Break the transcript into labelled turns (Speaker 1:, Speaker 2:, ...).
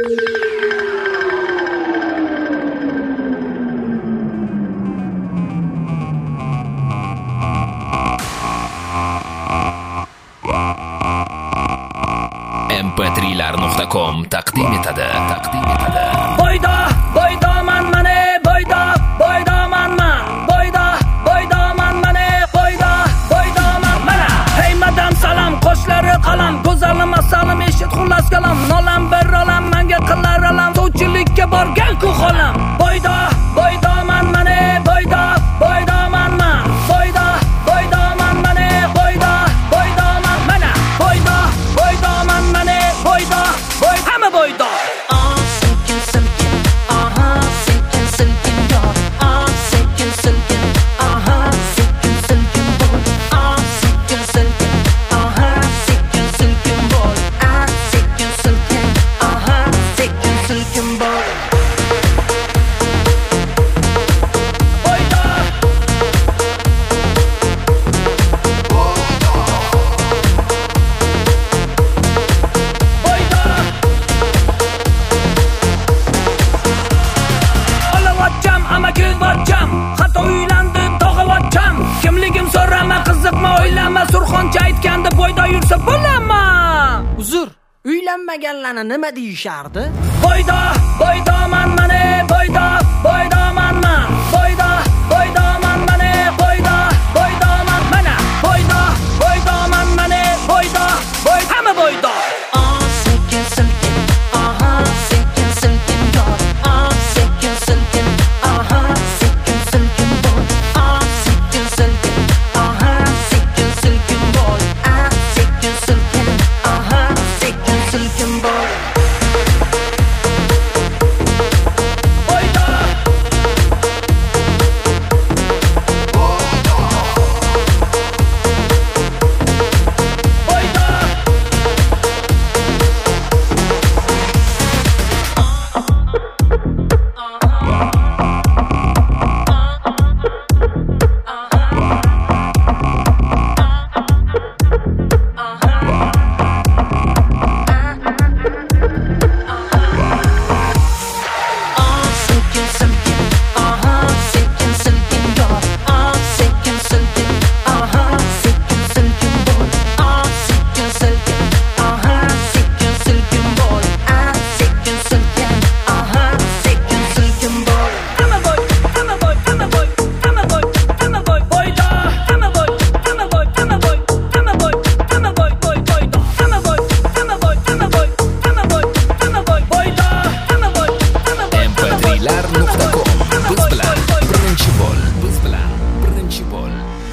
Speaker 1: mp3lar.com taqdim etadi.
Speaker 2: Boydaman mane, boydaman man. Boydaman mane, boydaman mana. Hey madam salom, qoshlari qalam, go'zalim asalim eshit xullas kalam. Nolam bir olam, menga qilar alam, sovchilikka borgan ku xolam. Boydaman mane, boydaman man. Boydaman mane, boydaman mana. Boydaman mane, hamma boyda. Surxoncha aytganda boyda yursa bo'ladimi?
Speaker 3: Uzr, uylanmaganlarni nima deyishardi?
Speaker 2: Boydaman mane, boydaman man. Boydaman mane, boydaman mana. Boydaman mane, hamma boyda.
Speaker 1: mp3lar.com biz bilan birinchi bo'l.